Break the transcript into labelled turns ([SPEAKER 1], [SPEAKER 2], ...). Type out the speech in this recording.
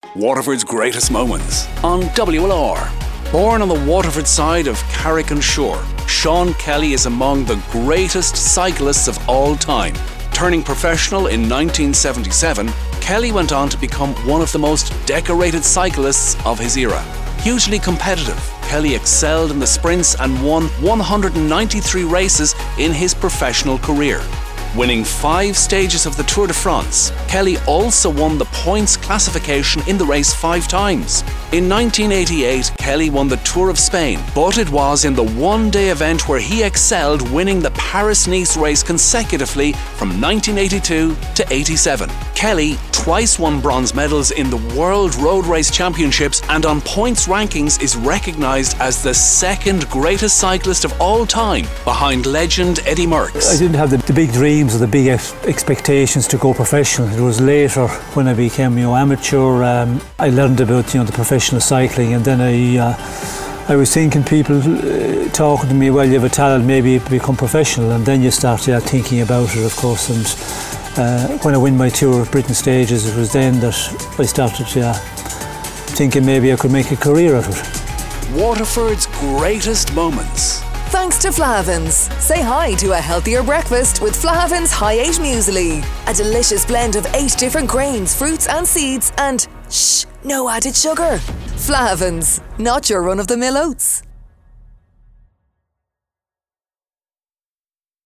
[SPEAKER 1] Waterford's greatest moments on WLR. Born on the Waterford side of Carrick-on-Shore, Sean Kelly is among the greatest cyclists of all time. Turning professional in 1977, Kelly went on to become one of the most decorated cyclists of his era. Hugely competitive, Kelly excelled in the sprints and won 193 races in his professional career. Winning 5 stages of the Tour de France, Kelly also won the points classification in the race 5 times. In 1988, Kelly won the Tour of Spain, but it was in the one-day event where he excelled, winning the Paris-Nice race consecutively from 1982 to 87. Kelly twice won bronze medals in the World Road Race Championships and on points rankings is recognised as the second greatest cyclist of all time, behind legend Eddie Merckx.
[SPEAKER 2] I didn't have the big dreams or the big expectations to go professional. It was later when I became amateur. I learned about the professional cycling, and then I was thinking, people talking to me, well, you have a talent, maybe you become professional, and then you start thinking about it, of course. And when I win my Tour of Britain stages, it was then that I started thinking maybe I could make a career out of it.
[SPEAKER 1] Waterford's greatest moments.
[SPEAKER 3] Thanks to Flahavans. Say hi to a healthier breakfast with Flahavans Hi8 Muesli. A delicious blend of 8 different grains, fruits and seeds, and no added sugar. Flahavans, not your run-of-the-mill oats.